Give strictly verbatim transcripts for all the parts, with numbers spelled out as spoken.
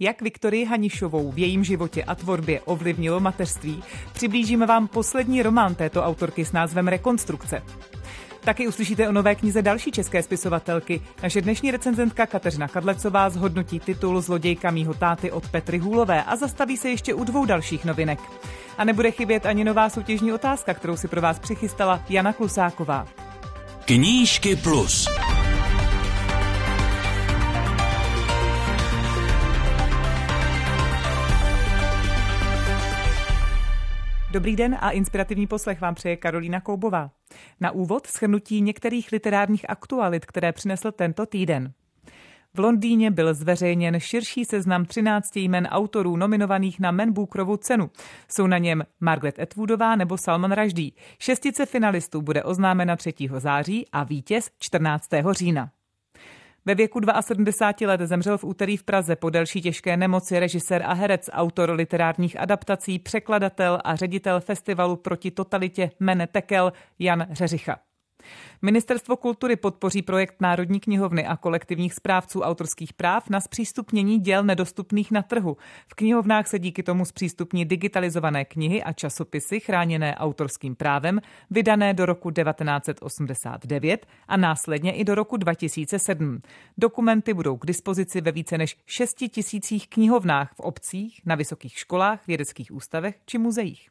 Jak Viktorii Hanišovou v jejím životě a tvorbě ovlivnilo mateřství, přiblížíme vám poslední román této autorky s názvem Rekonstrukce. Taky uslyšíte o nové knize další české spisovatelky. Naše dnešní recenzentka Kateřina Kadlecová zhodnotí titul Zlodějka mýho táty od Petry Hůlové a zastaví se ještě u dvou dalších novinek. A nebude chybět ani nová soutěžní otázka, kterou si pro vás přichystala Jana Klusáková. Knížky plus. Dobrý den a inspirativní poslech vám přeje Karolína Koubová. Na úvod shrnutí některých literárních aktualit, které přinesl tento týden. V Londýně byl zveřejněn širší seznam třinácti jmen autorů nominovaných na Man Bookerovu cenu. Jsou na něm Margaret Atwoodová nebo Salman Rushdie. Šestice finalistů bude oznámena třetího září a vítěz čtrnáctého října. Ve věku sedmdesáti dva let zemřel v úterý v Praze po delší těžké nemoci režisér a herec, autor literárních adaptací, překladatel a ředitel festivalu proti totalitě Mene Tekel Jan Řeřicha. Ministerstvo kultury podpoří projekt Národní knihovny a kolektivních správců autorských práv na zpřístupnění děl nedostupných na trhu. V knihovnách se díky tomu zpřístupní digitalizované knihy a časopisy chráněné autorským právem, vydané do roku devatenáct set osmdesát devět a následně i do roku dva tisíce sedm. Dokumenty budou k dispozici ve více než šesti tisících knihovnách v obcích, na vysokých školách, vědeckých ústavech či muzeích.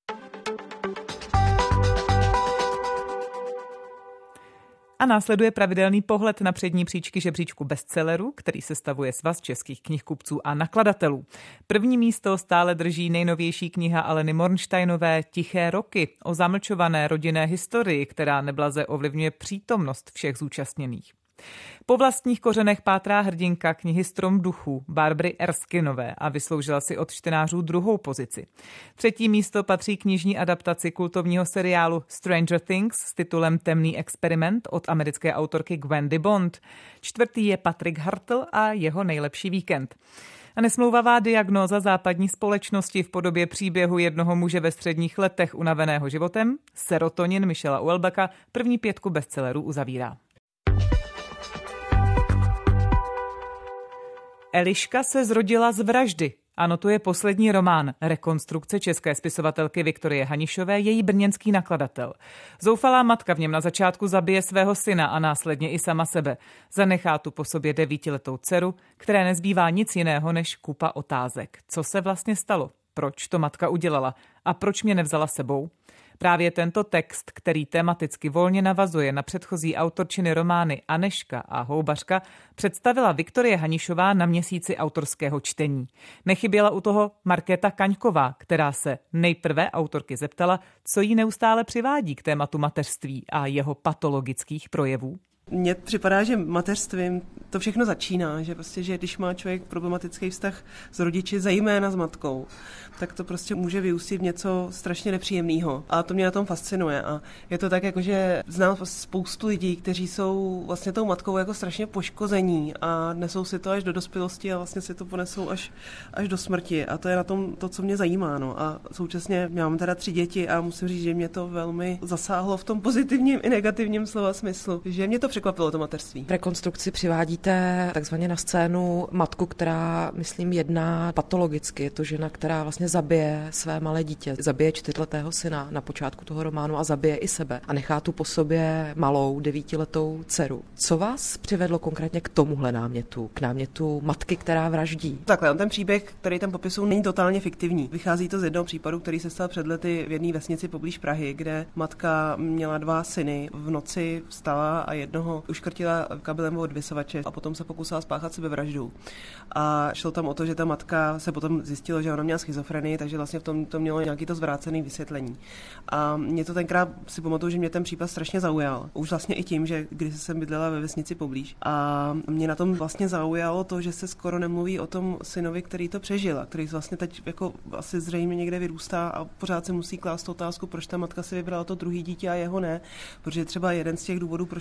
A následuje pravidelný pohled na přední příčky žebříčku bestsellerů, který sestavuje Svaz českých knihkupců a nakladatelů. První místo stále drží nejnovější kniha Aleny Mornsteinové Tiché roky o zamlčované rodinné historii, která neblaze ovlivňuje přítomnost všech zúčastněných. Po vlastních kořenech pátrá hrdinka knihy Strom duchů Barbary Erskinové a vysloužila si od čtenářů druhou pozici. Třetí místo patří knižní adaptaci kultovního seriálu Stranger Things s titulem Temný experiment od americké autorky Wendy Bond. Čtvrtý je Patrick Hartl a jeho nejlepší víkend. A nesmlouvavá diagnóza západní společnosti v podobě příběhu jednoho muže ve středních letech unaveného životem, Serotonin Michela Houellebecqa, první pětku bestsellerů uzavírá. Eliška se zrodila z vraždy. Ano, to je poslední román Rekonstrukce české spisovatelky Viktorie Hanišové, její brněnský nakladatel. Zoufalá matka v něm na začátku zabije svého syna a následně i sama sebe. Zanechá tu po sobě devítiletou dceru, které nezbývá nic jiného než kupa otázek. Co se vlastně stalo? Proč to matka udělala? A proč mě nevzala sebou? Právě tento text, který tematicky volně navazuje na předchozí autorčiny romány Anežka a Houbařka, představila Viktorie Hanišová na měsíci autorského čtení. Nechyběla u toho Markéta Kaňková, která se nejprve autorky zeptala, co jí neustále přivádí k tématu mateřství a jeho patologických projevů. Mně připadá, že mateřstvím to všechno začíná, že prostě, že když má člověk problematický vztah s rodiči, zejména s matkou, tak to prostě může vyústit v něco strašně nepříjemného. A to mě na tom fascinuje. A je to tak, jako že znám spoustu lidí, kteří jsou vlastně tou matkou jako strašně poškození a nesou si to až do dospělosti a vlastně si to ponesou až, až do smrti. A to je na tom to, co mě zajímá. No. A současně mám teda tři děti a musím říct, že mě to velmi zasáhlo v tom pozitivním i negativním slova smyslu. Že mě to překvapilo, to mateřství. V Rekonstrukci přivádíte takzvaně na scénu matku, která, myslím, jedná patologicky. Je to žena, která vlastně zabije své malé dítě. Zabije čtyřletého syna na počátku toho románu a zabije i sebe. A nechá tu po sobě malou devítiletou dceru. Co vás přivedlo konkrétně k tomuhle námětu? K námětu matky, která vraždí? Takhle, on ten příběh, který tam popisují, není totálně fiktivní. Vychází to z jednoho případu, který se stal před lety v jedné vesnici poblíž Prahy, kde matka měla dva syny. V noci vstala a jednoho uškrtila kabelem od vysovače a potom se pokusila spáchat sebevraždu. A šlo tam o to, že ta matka se potom zjistilo, že ona měla schizofrenii, takže vlastně v tom to mělo nějaký to zvrácený vysvětlení. A mě to tenkrát si pamatuju, že mě ten případ strašně zaujal. Už vlastně i tím, že když jsem bydlela ve vesnici poblíž. A mě na tom vlastně zaujalo to, že se skoro nemluví o tom synovi, který to přežil, a který vlastně teď jako asi zřejmě někde vyrůstá a pořád se musí klást otázku, proč ta matka si vybrala to druhý dítě a jeho ne, protože třeba jeden z těch důvodů, proč ty matky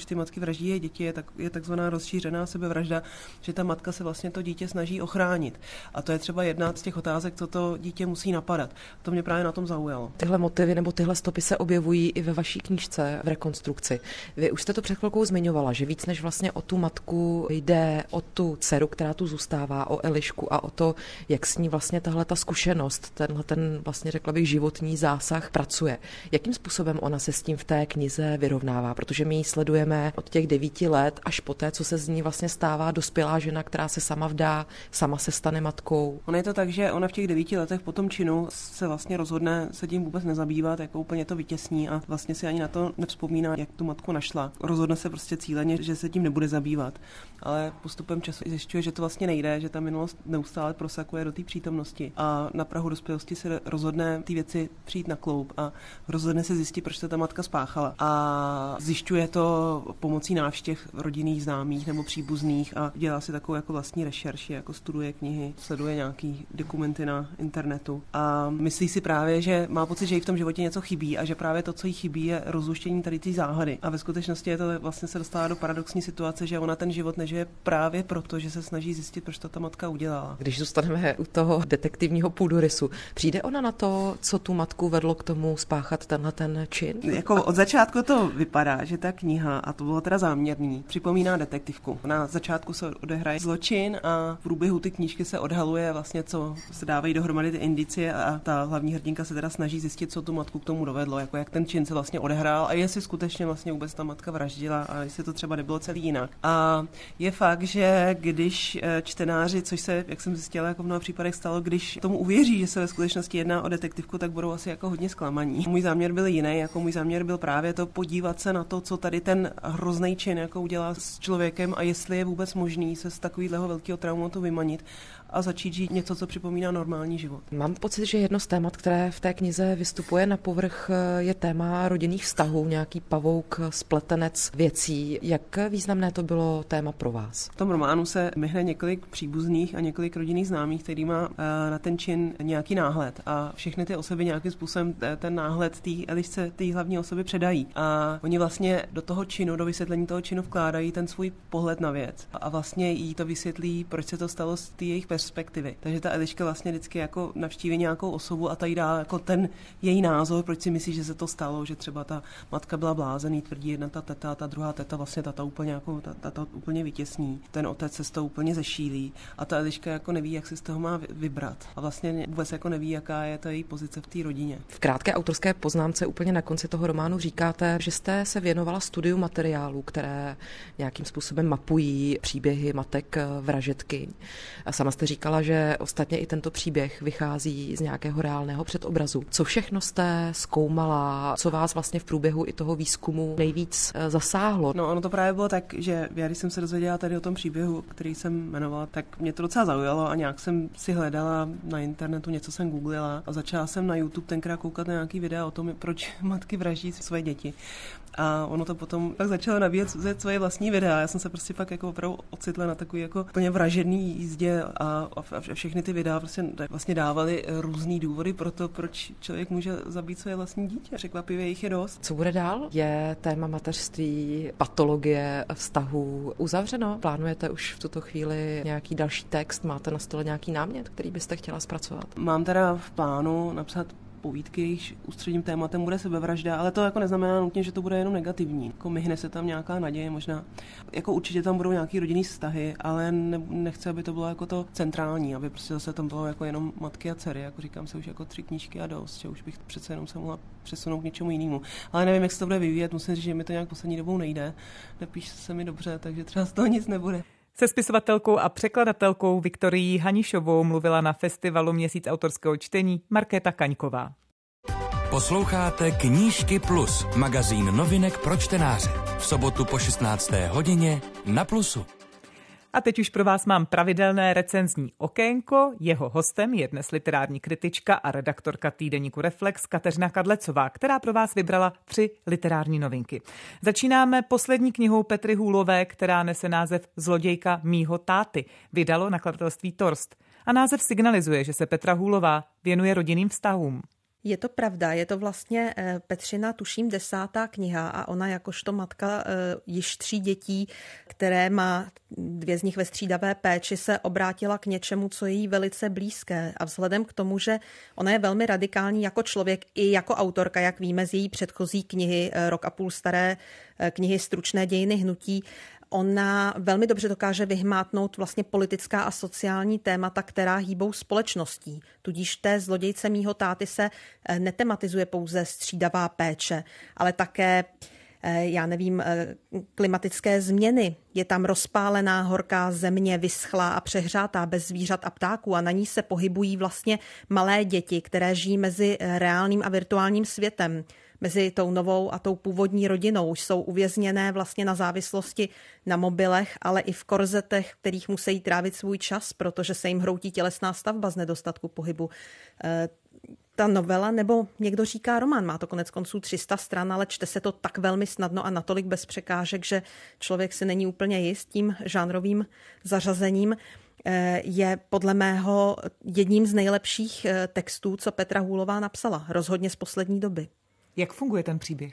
vraždí je děti, je, tak, je takzvaná rozšířená sebevražda, že ta matka se vlastně to dítě snaží ochránit. A to je třeba jedna z těch otázek, co to dítě musí napadat. To mě právě na tom zaujalo. Tyhle motivy nebo tyhle stopy se objevují i ve vaší knížce v rekonstrukci. Vy už jste to před chvilkou zmiňovala, že víc než vlastně o tu matku jde o tu dceru, která tu zůstává, o Elišku a o to, jak s ní vlastně tahle ta zkušenost, tenhle ten vlastně řekla bych životní zásah pracuje. Jakým způsobem ona se s tím v té knize vyrovnává, protože my ji sledujeme od těch devíti let až po té, co se z ní vlastně stává dospělá žena, která se sama vdá, sama se stane matkou. Ono je to tak, že ona v těch devíti letech po tom činu se vlastně rozhodne se tím vůbec nezabývat, jako úplně to vytěsní a vlastně si ani na to nevzpomíná, jak tu matku našla. Rozhodne se prostě cíleně, že se tím nebude zabývat, ale postupem času zjišťuje, že to vlastně nejde, že ta minulost neustále prosakuje do té přítomnosti a na prahu dospělosti se rozhodne ty věci přijít na kloub a rozhodne se zjistit, proč se ta matka spáchala. A zjišťuje to pomocí návštěv rodinných známých nebo příbuzných a dělá si takovou jako vlastní rešerši, jako studuje knihy, sleduje nějaký dokumenty na internetu a myslí si právě, že má pocit, že jí v tom životě něco chybí a že právě to, co jí chybí, je rozluštění tady té záhady. A ve skutečnosti je to vlastně se dostává do paradoxní situace, že ona ten život nežije právě proto, že se snaží zjistit, proč to ta matka udělala. Když zůstaneme u toho detektivního půdorysu, přijde ona na to, co tu matku vedlo k tomu spáchat tenhle ten čin? Jako od začátku to vypadá, že ta kniha, a to bylo teda záměrný, připomíná detektivku. Na začátku se odehraje zločin a v průběhu ty knížky se odhaluje vlastně, co se dávají dohromady ty indicie a ta hlavní hrdinka se teda snaží zjistit, co tu matku k tomu dovedlo, jako jak ten čin se vlastně odehrál a jestli skutečně vlastně vůbec ta matka vraždila a jestli to třeba nebylo celý jinak. A je fakt, že když čtenáři, což se, jak jsem zjistila, jako v mnoha případech stalo, když tomu uvěří, že se ve skutečnosti jedná o detektivku, tak budou asi jako hodně zklamaní. Můj záměr byl jiný, jako můj záměr byl právě to podívat se na to, co tady ten hrozný čin jako udělá s člověkem a jestli je vůbec možný se z takového velkého traumatu vymanit a začít žít něco, co připomíná normální život. Mám pocit, že jedno z témat, které v té knize vystupuje na povrch, je téma rodinných vztahů, nějaký pavouk, spletenec věcí. Jak významné to bylo téma pro vás? V tom románu se myhne několik příbuzných a několik rodinných známých, který má na ten čin nějaký náhled a všechny ty osoby nějakým způsobem ten náhled té Elišce, té hlavní osoby předají. A oni vlastně do toho činu, do vysvětlení toho činu vkládají ten svůj pohled na věc a vlastně jí to vysvětlí, proč se to stalo z té jejich perspektivy. Takže ta Eliška vlastně vždycky jako navštíví nějakou osobu a ta jí dá jako ten její názor, proč si myslí, že se to stalo, že třeba ta matka byla blázený, tvrdí jedna ta teta, ta druhá teta vlastně tata úplně jako ta, ta, ta úplně vytěsní. Ten otec se z toho úplně zešílí a ta Eliška jako neví, jak si z toho má vybrat. A vlastně vůbec jako neví, jaká je ta její pozice v té rodině. V krátké autorské poznámce úplně na konci toho románu říkáte, že jste se věnovala studiu materiálů, které nějakým způsobem mapují příběhy matek vražedkyň. A sama jste říkala, že ostatně i tento příběh vychází z nějakého reálného předobrazu. Co všechno jste zkoumala, co vás vlastně v průběhu i toho výzkumu nejvíc zasáhlo? No, ono to právě bylo tak, že já, když jsem se dozvěděla tady o tom příběhu, který jsem jmenovala, tak mě to docela zaujalo a nějak jsem si hledala na internetu, něco jsem googlila a začala jsem na YouTube tenkrát koukat na nějaký videa o tom, proč matky vraždí své děti. A ono to potom tak začalo nabíjet svoje vlastní videa. Já jsem se prostě fakt jako opravdu ocitla na takový jako úplně vražedný jízdě a, a všechny ty videa prostě vlastně dávaly různý důvody pro to, proč člověk může zabít své vlastní dítě. Překvapivě jich je dost. Co bude dál? Je téma mateřství, patologie vztahů uzavřeno? Plánujete už v tuto chvíli nějaký další text? Máte na stole nějaký námět, který byste chtěla zpracovat? Mám teda v plánu napsat povídky, jejichž ústředním tématem bude sebevražda, ale to jako neznamená nutně, že to bude jenom negativní. Jako myhne se tam nějaká naděje, možná. Jako určitě tam budou nějaký rodinný vztahy, ale ne, nechci, aby to bylo jako to centrální, aby prostě zase tam bylo jako jenom matky a dcery, jako říkám se už jako tři knížky a dost, že už bych přece jenom se mohla přesunout k něčemu jinému. Ale nevím, jak se to bude vyvíjet, musím říct, že mi to nějak poslední dobou nejde. Nepíše se mi dobře, takže třeba z toho nic nebude. Se spisovatelkou a překladatelkou Viktorií Hanišovou mluvila na festivalu Měsíc autorského čtení Markéta Kaňková. Posloucháte Knížky Plus, magazín novinek pro čtenáře. V sobotu po šestnácté hodině na Plusu. A teď už pro vás mám pravidelné recenzní okénko. Jeho hostem je dnes literární kritička a redaktorka týdeníku Reflex Kateřina Kadlecová, která pro vás vybrala tři literární novinky. Začínáme poslední knihou Petry Hůlové, která nese název Zlodějka mýho táty. Vydalo nakladatelství Torst. A název signalizuje, že se Petra Hůlová věnuje rodinným vztahům. Je to pravda, je to vlastně Petřina, tuším, desátá kniha a ona jakožto matka již tří dětí, které má dvě z nich ve střídavé péči, se obrátila k něčemu, co je jí velice blízké. A vzhledem k tomu, že ona je velmi radikální jako člověk i jako autorka, jak víme z její předchozí knihy, rok a půl staré knihy Stručné dějiny hnutí, ona velmi dobře dokáže vyhmátnout vlastně politická a sociální témata, která hýbou společností. Tudíž té Zlodějce mýho táty se netematizuje pouze střídavá péče, ale také, já nevím, klimatické změny. Je tam rozpálená horká země, vyschlá a přehřátá, bez zvířat a ptáků a na ní se pohybují vlastně malé děti, které žijí mezi reálným a virtuálním světem. Mezi tou novou a tou původní rodinou jsou uvězněné vlastně na závislosti na mobilech, ale i v korzetech, kterých musí trávit svůj čas, protože se jim hroutí tělesná stavba z nedostatku pohybu. Ta novela, nebo někdo říká román, má to konec konců tři sta stran, ale čte se to tak velmi snadno a natolik bez překážek, že člověk si není úplně jist tím žánrovým zařazením. Je podle mého jedním z nejlepších textů, co Petra Hůlová napsala, rozhodně z poslední doby. Jak funguje ten příběh?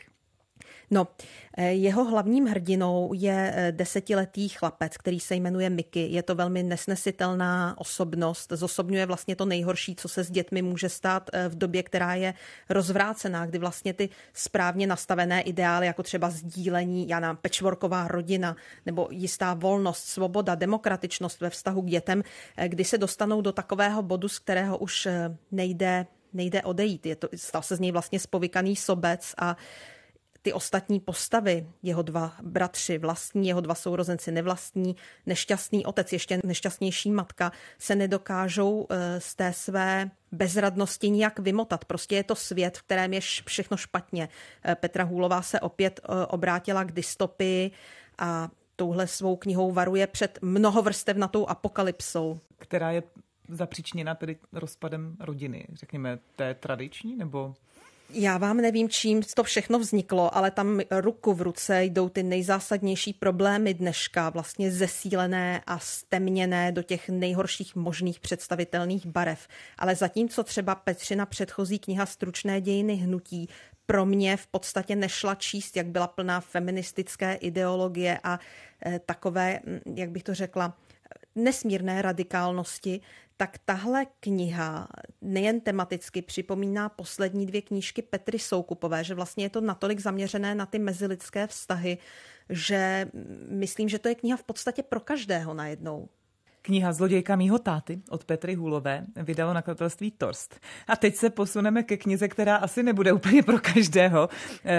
No, jeho hlavním hrdinou je desetiletý chlapec, který se jmenuje Mickey. Je to velmi nesnesitelná osobnost, zosobňuje vlastně to nejhorší, co se s dětmi může stát v době, která je rozvrácená, kdy vlastně ty správně nastavené ideály, jako třeba sdílení, já nevím, patchworková rodina, nebo jistá volnost, svoboda, demokratičnost ve vztahu k dětem, kdy se dostanou do takového bodu, z kterého už nejde nejde odejít. Je to, stal se z něj vlastně spovykaný sobec a ty ostatní postavy, jeho dva bratři vlastní, jeho dva sourozenci nevlastní, nešťastný otec, ještě nešťastnější matka, se nedokážou z té své bezradnosti nijak vymotat. Prostě je to svět, v kterém je všechno špatně. Petra Hůlová se opět obrátila k dystopii a touhle svou knihou varuje před mnohovrstevnatou apokalypsou. Která je zapříčněna tedy rozpadem rodiny, řekněme, té tradiční, nebo... Já vám nevím, čím to všechno vzniklo, ale tam ruku v ruce jdou ty nejzásadnější problémy dneška, vlastně zesílené a stemněné do těch nejhorších možných představitelných barev. Ale zatímco třeba Petřina předchozí kniha Stručné dějiny hnutí pro mě v podstatě nešla číst, jak byla plná feministické ideologie a e, takové, jak bych to řekla, nesmírné radikálnosti, tak tahle kniha nejen tematicky připomíná poslední dvě knížky Petry Soukupové, že vlastně je to natolik zaměřené na ty mezilidské vztahy, že myslím, že to je kniha v podstatě pro každého najednou. Kniha Zlodějka mýho táty od Petry Hůlové vydalo nakladatelství Torst. A teď se posuneme ke knize, která asi nebude úplně pro každého.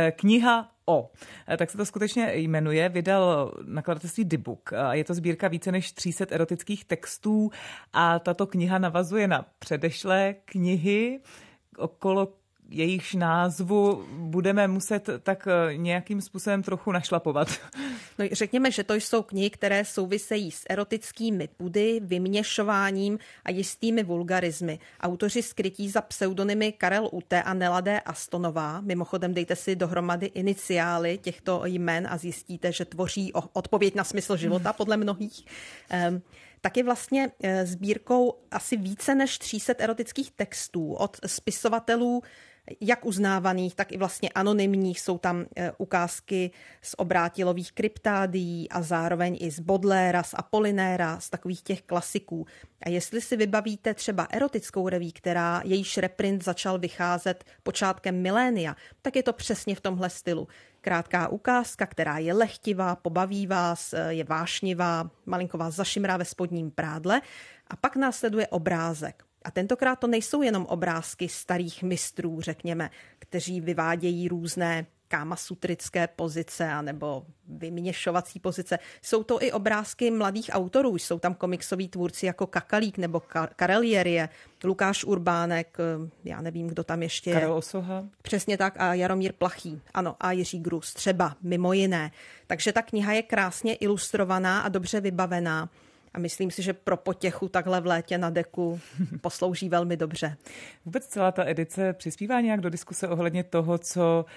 Kniha O. Tak se to skutečně jmenuje. Vydal nakladatelství Dybbuk. Je to sbírka více než tři sta erotických textů a tato kniha navazuje na předešlé knihy, okolo jejichž názvu budeme muset tak nějakým způsobem trochu našlapovat. No, řekněme, že to jsou knihy, které souvisejí s erotickými pudy, vyměšováním a jistými vulgarizmy. Autoři skrytí za pseudonymy Karel Ute a Nela D. Astonová. Mimochodem dejte si dohromady iniciály těchto jmen a zjistíte, že tvoří odpověď na smysl života podle mnohých. Um, taky vlastně sbírkou asi více než tři sta erotických textů od spisovatelů jak uznávaných, tak i vlastně anonymních. Jsou tam ukázky z Obrátilových kryptádií a zároveň i z Baudelaira, z Apolinéra, z takových těch klasiků. A jestli si vybavíte třeba erotickou reví, která jejíž reprint začal vycházet počátkem milénia, tak je to přesně v tomhle stylu. Krátká ukázka, která je lehtivá, pobaví vás, je vášnivá, malinko vás zašimrá ve spodním prádle a pak následuje obrázek. A tentokrát to nejsou jenom obrázky starých mistrů, řekněme, kteří vyvádějí různé kámasutrické pozice anebo vyměšovací pozice. Jsou to i obrázky mladých autorů. Jsou tam komiksoví tvůrci jako Kakalík nebo Karel Jerie, Lukáš Urbánek, já nevím, kdo tam ještě je. Karel Osoha. Přesně tak a Jaromír Plachý. Ano, a Jiří Grus třeba, mimo jiné. Takže ta kniha je krásně ilustrovaná a dobře vybavená. A myslím si, že pro potěchu takhle v létě na deku poslouží velmi dobře. Vůbec celá ta edice přispívá nějak do diskuse ohledně toho, co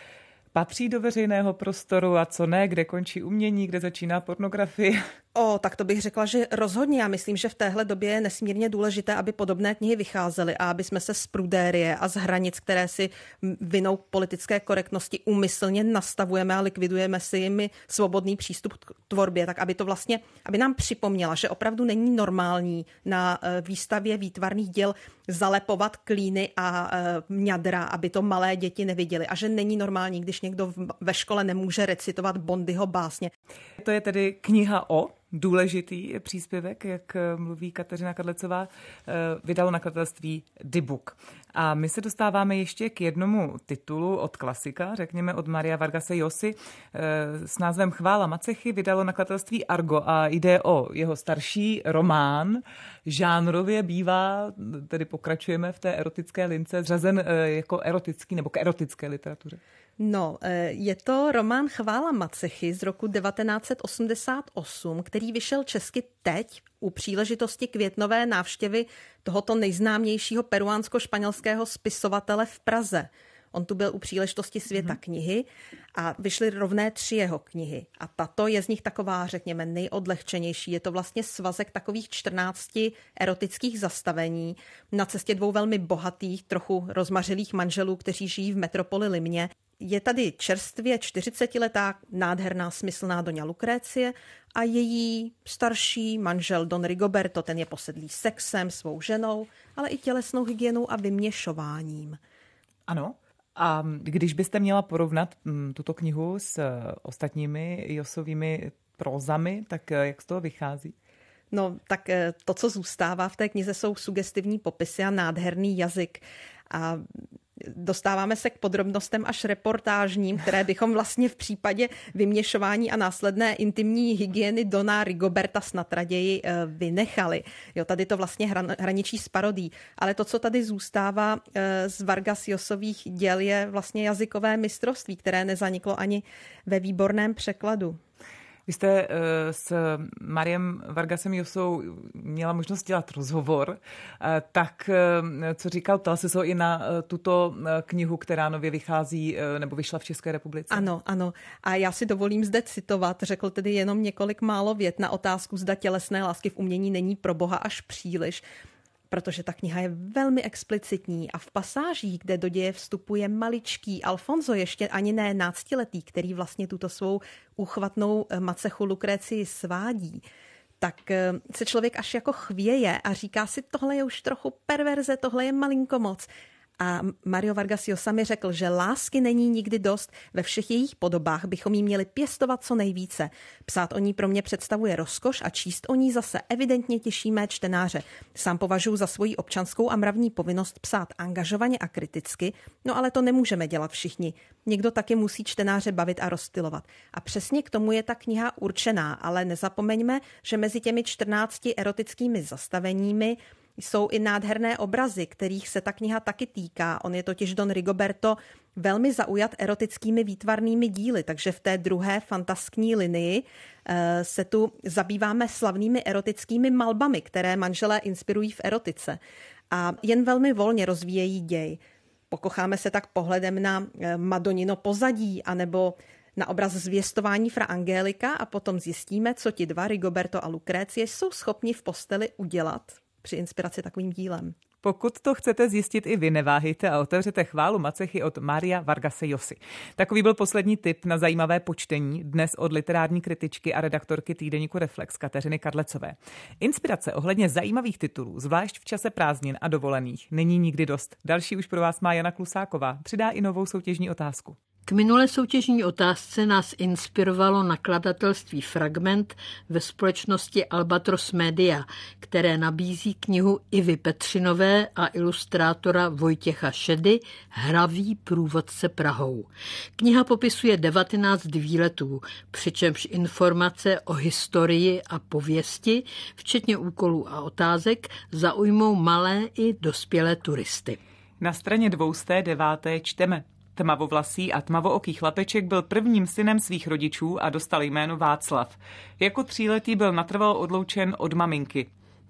patří do veřejného prostoru a co ne, kde končí umění, kde začíná pornografie? O, tak to bych řekla, že rozhodně. Já myslím, že v téhle době je nesmírně důležité, aby podobné knihy vycházely a aby jsme se z prudérie a z hranic, které si vinou politické korektnosti úmyslně nastavujeme a likvidujeme si jimi svobodný přístup k tvorbě, tak aby to vlastně, aby nám připomněla, že opravdu není normální na výstavě výtvarných děl zalepovat klíny a mňadra, aby to malé děti neviděly a že není normální, když někdo ve škole nemůže recitovat Bondyho básně. To je tedy kniha o důležitý příspěvek, jak mluví Kateřina Kadlecová, vydalo nakladatelství Dybbuk. A my se dostáváme ještě k jednomu titulu od klasika, řekněme od Maria Vargase Llosy, s názvem Chvála Macechy vydalo nakladatelství Argo a jde o jeho starší román. Žánrově bývá, tedy pokračujeme v té erotické lince, řazen jako erotický nebo k erotické literatuře. No, je to román Chvála Macechy z roku devatenáct set osmdesát osm, který vyšel česky teď u příležitosti květnové návštěvy tohoto nejznámějšího peruánsko-španělského spisovatele v Praze. On tu byl u příležitosti Světa knihy a vyšly rovné tři jeho knihy. A tato je z nich taková, řekněme, nejodlehčenější. Je to vlastně svazek takových čtrnácti erotických zastavení na cestě dvou velmi bohatých, trochu rozmařilých manželů, kteří žijí v metropoli Limně. Je tady čerstvě čtyřicetiletá nádherná smyslná Doňa Lukrécie a její starší manžel Don Rigoberto, ten je posedlý sexem, svou ženou, ale i tělesnou hygienou a vyměšováním. Ano. A když byste měla porovnat m, tuto knihu s ostatními Llosovými prózami, tak jak z toho vychází? No, tak to, co zůstává v té knize, jsou sugestivní popisy a nádherný jazyk. A dostáváme se k podrobnostem až reportážním, které bychom vlastně v případě vyměšování a následné intimní hygieny Dona Rigoberta snad raději vynechali. Jo, tady to vlastně hraničí s parodí. Ale to, co tady zůstává z Vargas Llosových děl, je vlastně jazykové mistrovství, které nezaniklo ani ve výborném překladu. Vy jste s Mariem Vargasem Llosou měla možnost dělat rozhovor, tak co říkal, ptal se ho i na tuto knihu, která nově vychází nebo vyšla v České republice? Ano, ano. A já si dovolím zde citovat, řekl tedy jenom několik málo vět na otázku, zda tělesné lásky v umění není pro Boha až příliš, protože ta kniha je velmi explicitní a v pasážích, kde do děje vstupuje maličký Alfonso, ještě ani ne náctiletý, který vlastně tuto svou úchvatnou Macechu Lukrécii svádí, tak se člověk až jako chvěje a říká si, tohle je už trochu perverze, tohle je malinko moc. A Mario Vargas Llosa mi řekl, že lásky není nikdy dost, ve všech jejich podobách bychom jí měli pěstovat co nejvíce. Psát o ní pro mě představuje rozkoš a číst o ní zase evidentně těší mé čtenáře. Sám považuji za svoji občanskou a mravní povinnost psát angažovaně a kriticky, no ale to nemůžeme dělat všichni. Někdo taky musí čtenáře bavit a rozstylovat. A přesně k tomu je ta kniha určená, ale nezapomeňme, že mezi těmi čtrnácti erotickými zastaveními jsou i nádherné obrazy, kterých se ta kniha taky týká. On je totiž Don Rigoberto velmi zaujat erotickými výtvarnými díly, takže v té druhé fantaskní linii se tu zabýváme slavnými erotickými malbami, které manželé inspirují v erotice a jen velmi volně rozvíjejí děj. Pokocháme se tak pohledem na Madonino pozadí anebo na obraz Zvěstování fra Angelika a potom zjistíme, co ti dva, Rigoberto a Lukrécie, jsou schopni v posteli udělat při inspiraci takovým dílem. Pokud to chcete zjistit i vy, neváhejte a otevřete Chválu Macechy od Maria Vargase Llosy. Takový byl poslední tip na zajímavé počtení dnes od literární kritičky a redaktorky týdeníku Reflex Kateřiny Kadlecové. Inspirace ohledně zajímavých titulů, zvlášť v čase prázdnin a dovolených, není nikdy dost. Další už pro vás má Jana Klusáková. Přidá i novou soutěžní otázku. K minulé soutěžní otázce nás inspirovalo nakladatelství Fragment ve společnosti Albatros Media, které nabízí knihu Ivy Petřinové a ilustrátora Vojtěcha Šedy Hravý průvodce Prahou. Kniha popisuje devatenáct výletů, přičemž informace o historii a pověsti, včetně úkolů a otázek, zaujmou malé i dospělé turisty. Na straně dvě stě devět čteme. Tmavovlasý a tmavooký chlapeček byl prvním synem svých rodičů a dostal jméno Václav. Jako tříletý byl natrvalo odloučen od maminky.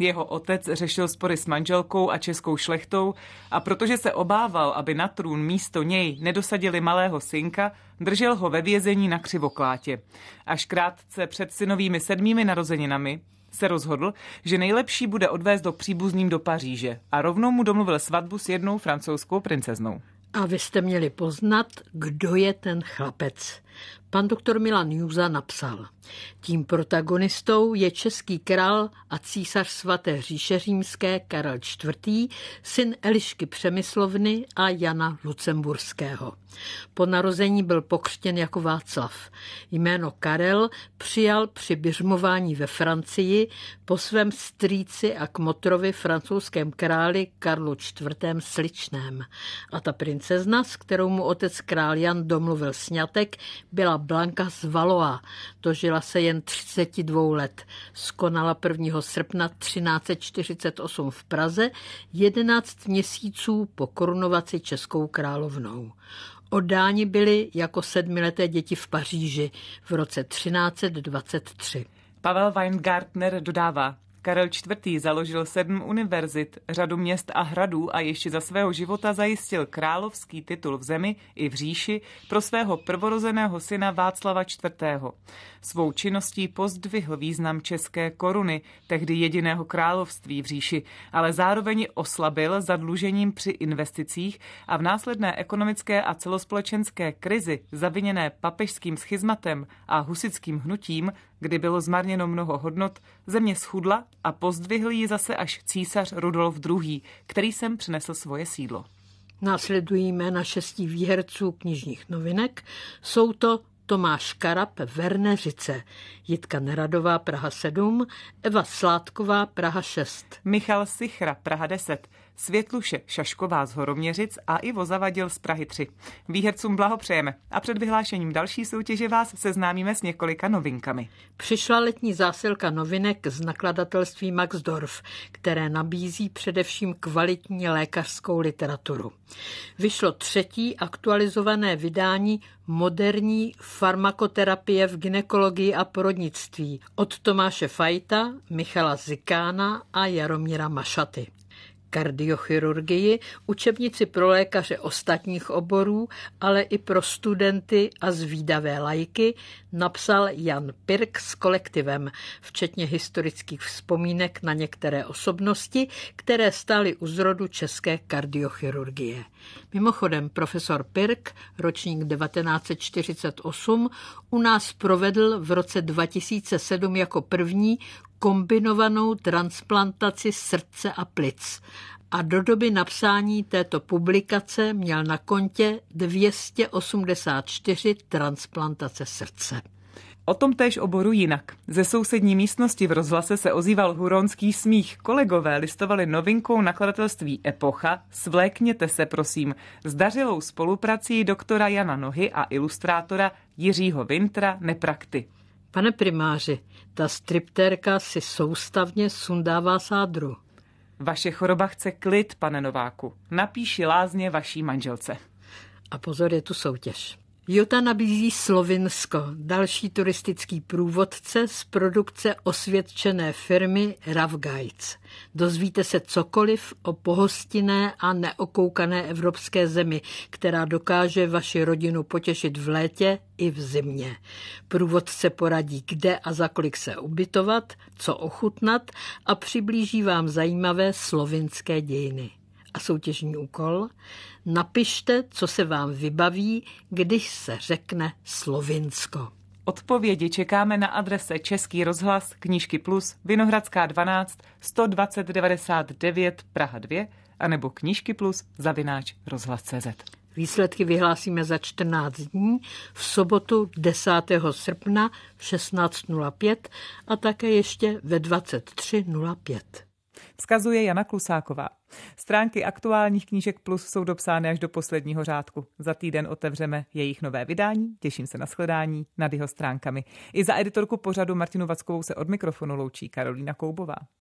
Jeho otec řešil spory s manželkou a českou šlechtou a protože se obával, aby na trůn místo něj nedosadili malého synka, držel ho ve vězení na Křivoklátě. Až krátce před synovými sedmými narozeninami se rozhodl, že nejlepší bude odvést do příbuzným do Paříže a rovnou mu domluvil svatbu s jednou francouzskou princeznou. A vy jste měli poznat, kdo je ten chlapec. Pan doktor Milan Júza napsal: tím protagonistou je český král a císař svaté říše římské Karel čtvrtý, syn Elišky Přemyslovny a Jana Lucemburského. Po narození byl pokřtěn jako Václav. Jméno Karel přijal při běžmování ve Francii po svém strýci a kmotrovi francouzském králi Karlu čtvrtém. Sličném. A ta princezna, s kterou mu otec král Jan domluvil sňatek, byla Blanka z Valois. Dožila se jen třicet dva let. Skonala prvního srpna třináct set čtyřicet osm v Praze, jedenáct měsíců po korunovaci českou královnou. Oddáni byli jako sedmileté děti v Paříži v roce třináct set dvacet tři. Pavel Weingartner dodává: Karel čtvrtý. založil sedm univerzit, řadu měst a hradů a ještě za svého života zajistil královský titul v zemi i v říši pro svého prvorozeného syna Václava čtvrtého. Svou činností pozdvihl význam české koruny, tehdy jediného království v říši, ale zároveň oslabil zadlužením při investicích a v následné ekonomické a celospolečenské krizi zaviněné papežským schizmatem a husitským hnutím, kdy bylo zmarněno mnoho hodnot, země schudla a pozdvihl ji zase až císař Rudolf druhý., který sem přinesl svoje sídlo. Následují jména šesti výherců knižních novinek. Jsou to Tomáš Karap, Verneřice, Jitka Neradová, Praha sedm, Eva Sládková, Praha šest. Michal Sichra, Praha deset, Světluše Šašková z Horoměřic a Ivo Zavadil z Prahy tři. Výhercům blahopřejeme a před vyhlášením další soutěže vás seznámíme s několika novinkami. Přišla letní zásilka novinek z nakladatelství Maxdorf, které nabízí především kvalitní lékařskou literaturu. Vyšlo třetí aktualizované vydání Moderní farmakoterapie v gynekologii a porodnictví od Tomáše Fajta, Michala Zikána a Jaromíra Mašaty. Kardiochirurgii, učebnici pro lékaře ostatních oborů, ale i pro studenty a zvídavé laiky, napsal Jan Pirk s kolektivem, včetně historických vzpomínek na některé osobnosti, které stály u zrodu české kardiochirurgie. Mimochodem, profesor Pirk, ročník devatenáct set čtyřicet osm, u nás provedl v roce dva tisíce sedm jako první kombinovanou transplantaci srdce a plic a do doby napsání této publikace měl na kontě dvě stě osmdesát čtyři transplantace srdce. O tom též oboru jinak. Ze sousední místnosti v rozhlase se ozýval huronský smích. Kolegové listovali novinkou nakladatelství Epocha Svlékněte se, prosím, zdařilou spoluprací doktora Jana Nohy a ilustrátora Jiřího Vintra Neprakty. Pane primáři, ta striptérka si soustavně sundává sádru. Vaše choroba chce klid, pane Nováku. Napíši lázně vaší manželce. A pozor, je tu soutěž. Juta nabízí Slovinsko, další turistický průvodce z produkce osvědčené firmy Rough Guides. Dozvíte se cokoliv o pohostinné a neokoukané evropské zemi, která dokáže vaši rodinu potěšit v létě i v zimě. Průvodce poradí, kde a za kolik se ubytovat, co ochutnat a přiblíží vám zajímavé slovinské dějiny. A soutěžní úkol? Napište, co se vám vybaví, když se řekne Slovinsko. Odpovědi čekáme na adrese Český rozhlas, Knížky Plus, Vinohradská dvanáct, sto dvacet devadesát devět, Praha dva, anebo Knížky Plus, zavináč rozhlas tečka cé zet. Výsledky vyhlásíme za čtrnáct dní, v sobotu desátého srpna v šestnáct nula pět a také ještě ve dvacet tři nula pět. Vzkazuje Jana Klusáková. Stránky aktuálních knížek Plus jsou dopsány až do posledního řádku. Za týden otevřeme jejich nové vydání. Těším se na shledání nad jeho stránkami. I za editorku pořadu Martinu Vackovou se od mikrofonu loučí Karolína Koubová.